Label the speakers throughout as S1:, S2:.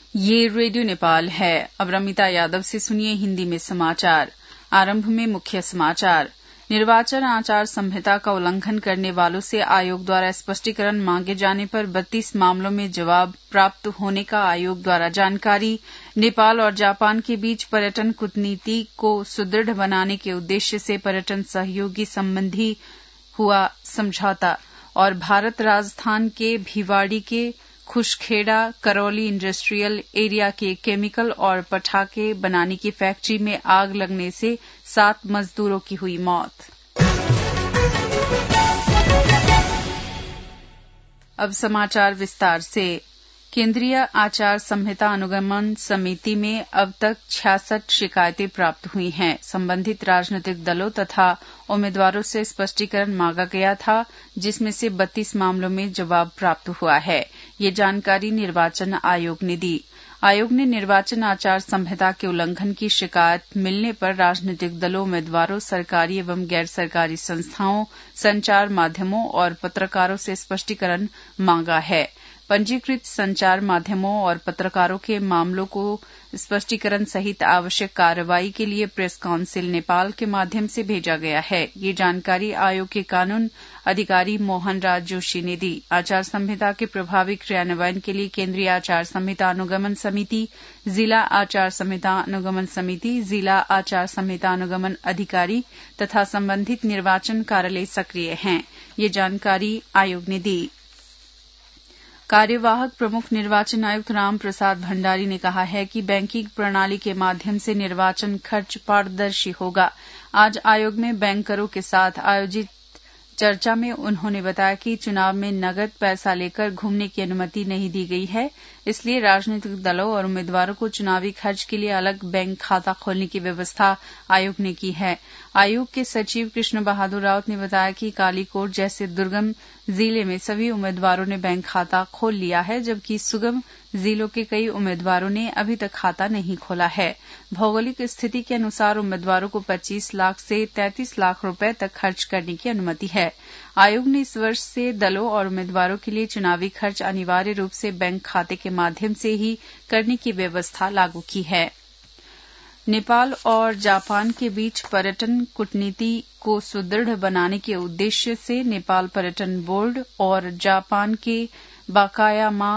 S1: ये रेडियो नेपाल है। अब रमिता यादव से सुनिए हिंदी में समाचार। आरंभ में मुख्य समाचार। निर्वाचन आचार संहिता का उल्लंघन करने वालों से आयोग द्वारा स्पष्टीकरण मांगे जाने पर 32 मामलों में जवाब प्राप्त होने का आयोग द्वारा जानकारी। नेपाल और जापान के बीच पर्यटन कूटनीति को सुदृढ़ बनाने के उद्देश्य से पर्यटन सहयोगी संबंधी हुआ समझौता। और भारत राजस्थान के भिवाड़ी के खुशखेड़ा करौली इंडस्ट्रियल एरिया के केमिकल और पटाखे बनाने की फैक्ट्री में आग लगने से 7 मजदूरों की हुई मौत। अब समाचार विस्तार से। केंद्रीय आचार संहिता अनुगमन समिति में अब तक 66 शिकायतें प्राप्त हुई हैं। संबंधित राजनीतिक दलों तथा उम्मीदवारों से स्पष्टीकरण मांगा गया था, जिसमें से 32 मामलों में जवाब प्राप्त हुआ है। ये जानकारी निर्वाचन आयोग ने दी। आयोग ने निर्वाचन आचार संहिता के उल्लंघन की शिकायत मिलने पर राजनीतिक दलों, उम्मीदवारों, सरकारी एवं गैर सरकारी संस्थाओं, संचार माध्यमों और पत्रकारों से स्पष्टीकरण मांगा है। पंजीकृत संचार माध्यमों और पत्रकारों के मामलों को स्पष्टीकरण सहित आवश्यक कार्रवाई के लिए प्रेस काउंसिल नेपाल के माध्यम से भेजा गया है। ये जानकारी आयोग के कानून अधिकारी मोहन राज जोशी ने दी। आचार संहिता के प्रभावी क्रियान्वयन के लिए केंद्रीय आचार संहिता अनुगमन समिति, जिला आचार संहिता अनुगमन समिति, जिला आचार संहिता अनुगमन अधिकारी तथा संबंधित निर्वाचन कार्यालय सक्रिय हैं। ये जानकारी आयोग ने दी। कार्यवाहक प्रमुख निर्वाचन आयुक्त राम प्रसाद भंडारी ने कहा है कि बैंकिंग प्रणाली के माध्यम से निर्वाचन खर्च पारदर्शी होगा। आज आयोग में बैंकरों के साथ आयोजित चर्चा में उन्होंने बताया कि चुनाव में नगद पैसा लेकर घूमने की अनुमति नहीं दी गई है, इसलिए राजनीतिक दलों और उम्मीदवारों को चुनावी खर्च के लिए अलग बैंक खाता खोलने की व्यवस्था आयोग ने की है। आयोग के सचिव कृष्ण बहादुर राउत ने बताया कि कालीकोट जैसे दुर्गम जिले में सभी उम्मीदवारों ने बैंक खाता खोल लिया है, जबकि सुगम जिलों के कई उम्मीदवारों ने अभी तक खाता नहीं खोला है। भौगोलिक स्थिति के अनुसार उम्मीदवारों को 25 लाख से 33 लाख रुपए तक खर्च करने की अनुमति है। आयोग ने इस वर्ष से दलों और उम्मीदवारों के लिए चुनावी खर्च अनिवार्य रूप से बैंक खाते के माध्यम से ही करने की व्यवस्था लागू की है। नेपाल और जापान के बीच पर्यटन कूटनीति को सुदृढ़ बनाने के उद्देश्य से नेपाल पर्यटन बोर्ड और जापान के वाकायामा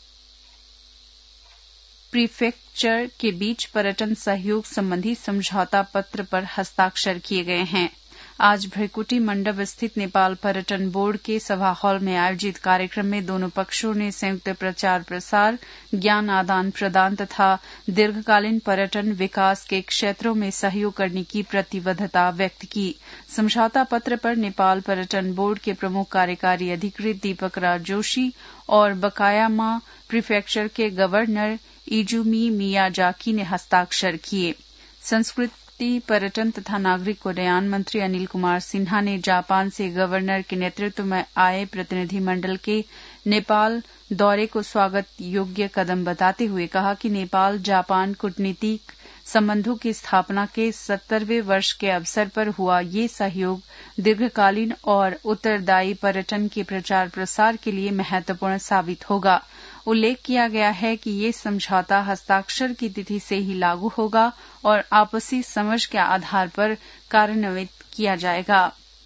S1: प्रीफेक्चर के बीच पर्यटन सहयोग संबंधी समझौता पत्र पर हस्ताक्षर किए गए हैं। आज भ्रकुटी मंडप स्थित नेपाल पर्यटन बोर्ड के सभा हॉल में आयोजित कार्यक्रम में दोनों पक्षों ने संयुक्त प्रचार प्रसार, ज्ञान आदान प्रदान तथा दीर्घकालीन पर्यटन विकास के क्षेत्रों में सहयोग करने की प्रतिबद्धता व्यक्त की। समझौता पत्र पर नेपाल पर्यटन बोर्ड के प्रमुख कार्यकारी अधिकृत दीपक राज जोशी और वाकायामा प्रीफेक्चर के गवर्नर इजुमी मियाजाकी ने हस्ताक्षर किए। संस्कृति, पर्यटन तथा नागरिक उड्डयन मंत्री अनिल कुमार सिन्हा ने जापान से गवर्नर के नेतृत्व में आए प्रतिनिधिमंडल के नेपाल दौरे को स्वागत योग्य कदम बताते हुए कहा कि नेपाल जापान कूटनीतिक संबंधों की स्थापना के 70वें वर्ष के अवसर पर हुआ ये सहयोग दीर्घकालीन और उत्तरदायी पर्यटन के प्रचार प्रसार के लिए महत्वपूर्ण साबित होगा। उल्लेख किया गया है कि ये समझौता हस्ताक्षर की तिथि से ही लागू होगा और आपसी समझ के आधार पर कार्यान्वित किया जाएगा।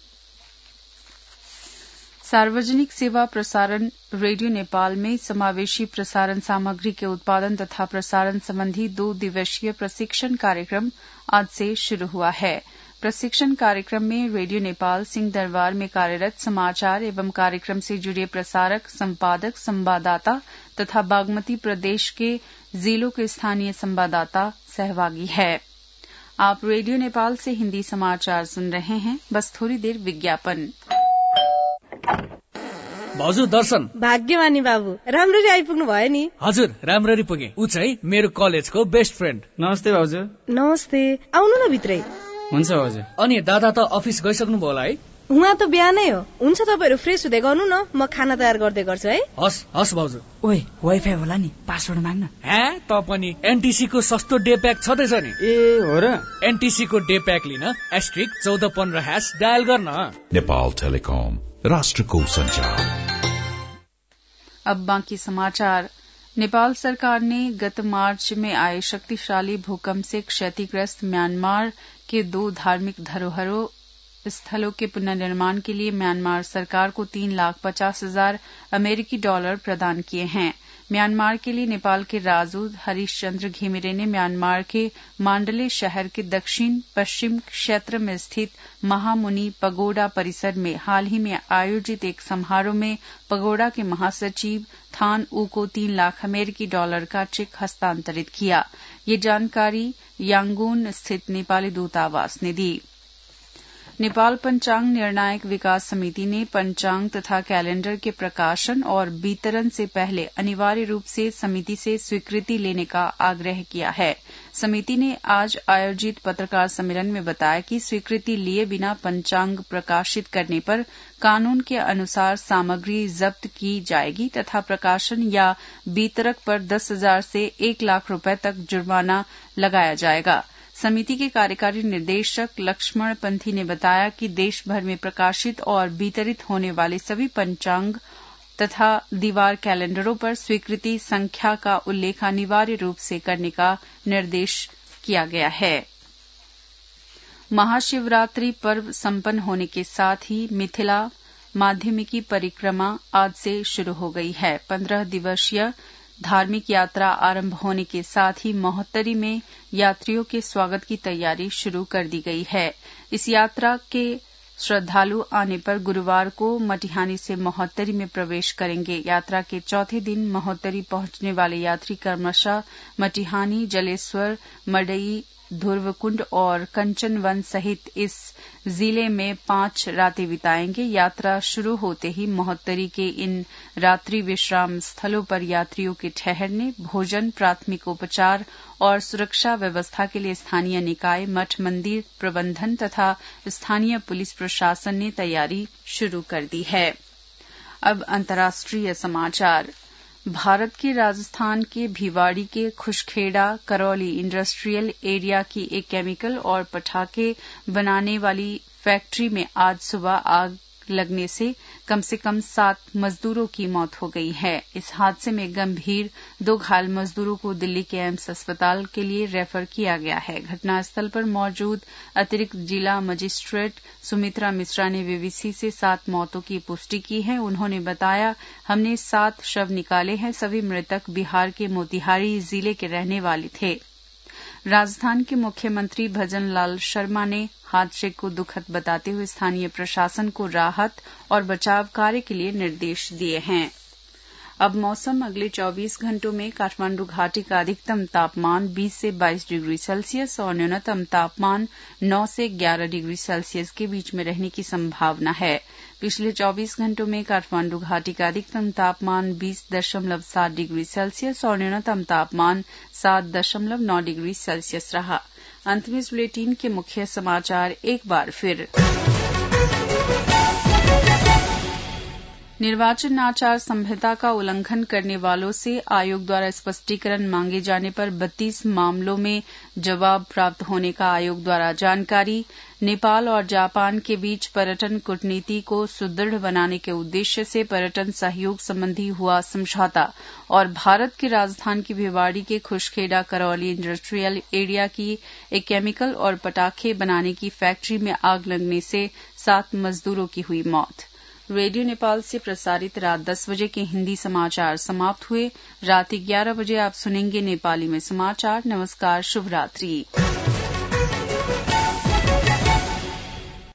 S1: सार्वजनिक सेवा प्रसारण रेडियो नेपाल में समावेशी प्रसारण सामग्री के उत्पादन तथा प्रसारण संबंधी 2 दिवसीय प्रशिक्षण कार्यक्रम आज से शुरू हुआ है। प्रशिक्षण कार्यक्रम में रेडियो नेपाल सिंह दरबार में कार्यरत समाचार एवं कार्यक्रम से जुड़े प्रसारक, संपादक, संवाददाता तथा बागमती प्रदेश के जिलों के स्थानीय संवाददाता सहभागी है। आप रेडियो नेपाल से हिन्दी समाचार सुन रहे हैं। बस थोड़ी देर विज्ञापन।
S2: भाउजू दर्शन।
S3: भाग्यमानी बाबु, राम्ररी आइपुग्नु भयो नि।
S2: हजुर, राम्ररी पुगे। उ चाहिँ मेरो कलेजको बेस्ट फ्रेन्ड।
S4: नमस्ते भाउजू।
S3: नमस्ते, आउनु न भित्रै।
S4: हुन्छ भाउजू।
S2: अनि दादा त अफिस गइसक्नु भयो होला है?
S3: उहाँ त बिहानै हो। हुन्छ तपाईहरु फ्रेस हुँदै गर्नु न, म खाना तयार गर्दै गर्छु है।
S2: हस् हस् भाउजू।
S5: ओइ, वाइफाई होला नि, पासवर्ड माग्न।
S2: हे, त पनि एनटीसी को सस्तो डे प्याक छदैछ नि।
S4: ए हो र?
S2: एनटीसी को डे प्याक लिन *1415# डायल गर्न।
S6: नेपाल टेलिकम, राष्ट्रको संचार।
S1: अब बाकी समाचार। नेपाल सरकार ने गत मार्च में आए शक्तिशाली भूकंप से क्षतिग्रस्त म्यांमार के 2 धार्मिक धरोहरों स्थलों के पुनर्निर्माण के लिए म्यांमार सरकार को $3,50,000 अमेरिकी प्रदान किए हैं। म्यांमार के लिए नेपाल के राजदूत हरीशचंद्र घिमिरे ने म्यांमार के मांडले शहर के दक्षिण पश्चिम क्षेत्र में स्थित महामुनि पगोडा परिसर में हाल ही में आयोजित एक समारोह में पगोडा के महासचिव थान ऊ को $3 लाख अमेरिकी का चेक हस्तांतरित किया। ये जानकारी यांगून स्थित नेपाली दूतावास ने दी। नेपाल पंचांग निर्णायक विकास समिति ने पंचांग तथा कैलेंडर के प्रकाशन और वितरण से पहले अनिवार्य रूप से समिति से स्वीकृति लेने का आग्रह किया है। समिति ने आज आयोजित पत्रकार सम्मेलन में बताया कि स्वीकृति लिए बिना पंचांग प्रकाशित करने पर कानून के अनुसार सामग्री जब्त की जाएगी तथा प्रकाशन या वितरक पर 10,000 से 1 लाख रुपए तक जुर्माना लगाया जाएगा। समिति के कार्यकारी निर्देशक लक्ष्मण पंथी ने बताया कि देश भर में प्रकाशित और वितरित होने वाले सभी पंचांग तथा दीवार कैलेंडरों पर स्वीकृति संख्या का उल्लेख अनिवार्य रूप से करने का निर्देश किया गया है। महाशिवरात्रि पर्व संपन्न होने के साथ ही मिथिला माध्यमिकी परिक्रमा आज से शुरू हो गई है। 15 दिवसीय धार्मिक यात्रा आरंभ होने के साथ ही महोत्तरी में यात्रियों के स्वागत की तैयारी शुरू कर दी गई है। इस यात्रा के श्रद्धालु आने पर गुरुवार को मटिहानी से महोत्तरी में प्रवेश करेंगे। यात्रा के चौथे दिन महोत्तरी पहुंचने वाले यात्री क्रमशः मटिहानी, जलेश्वर, मडई, ध्रुवकुंड और कंचनवन सहित इस जिले में 5 रातें बिताएंगे। यात्रा शुरू होते ही महोत्तरी के इन रात्रि विश्राम स्थलों पर यात्रियों के ठहरने, भोजन, प्राथमिक उपचार और सुरक्षा व्यवस्था के लिए स्थानीय निकाय, मठ मंदिर प्रबंधन तथा स्थानीय पुलिस प्रशासन ने तैयारी शुरू कर दी है। अब अंतर्राष्ट्रीय समाचार। भारत के राजस्थान के भिवाड़ी के खुशखेड़ा करौली इंडस्ट्रियल एरिया की एक केमिकल और पटाखे बनाने वाली फैक्ट्री में आज सुबह आग लगने से कम 7 मजदूरों की मौत हो गई है। इस हादसे में गंभीर 2 घायल मजदूरों को दिल्ली के एम्स अस्पताल के लिए रेफर किया गया है। घटनास्थल पर मौजूद अतिरिक्त जिला मजिस्ट्रेट सुमित्रा मिश्रा ने बीबीसी से 7 मौतों की पुष्टि की है। उन्होंने बताया, हमने 7 शव निकाले हैं। सभी मृतक बिहार के मोतिहारी जिले के रहने वाले थे। राजस्थान के मुख्यमंत्री भजन लाल शर्मा ने हादसे को दुखद बताते हुए स्थानीय प्रशासन को राहत और बचाव कार्य के लिए निर्देश दिए हैं। अब मौसम। अगले 24 घंटों में काठमांडू घाटी का अधिकतम तापमान 20 से 22 डिग्री सेल्सियस और न्यूनतम तापमान 9 से 11 डिग्री सेल्सियस के बीच में रहने की संभावना है। पिछले 24 घंटों में काठमांडू घाटी का अधिकतम तापमान 20.7 डिग्री सेल्सियस और न्यूनतम तापमान 7.9 डिग्री सेल्सियस रहा। अंत में इस बुलेटिन के मुख्य समाचार एक बार फिर। निर्वाचन आचार संहिता का उल्लंघन करने वालों से आयोग द्वारा स्पष्टीकरण मांगे जाने पर 32 मामलों में जवाब प्राप्त होने का आयोग द्वारा जानकारी। नेपाल और जापान के बीच पर्यटन कूटनीति को सुदृढ़ बनाने के उद्देश्य से पर्यटन सहयोग संबंधी हुआ समझौता। और भारत की राजधानी की भिवाड़ी के खुशखेड़ा करौली इंडस्ट्रियल एरिया की एक केमिकल और पटाखे बनाने की फैक्ट्री में आग लगने से 7 मजदूरों की हुई मौत। रेडियो नेपाल से प्रसारित रात 10 बजे के हिंदी समाचार समाप्त हुए। रात 11 बजे आप सुनेंगे नेपाली में समाचार। नमस्कार, शुभ रात्रि।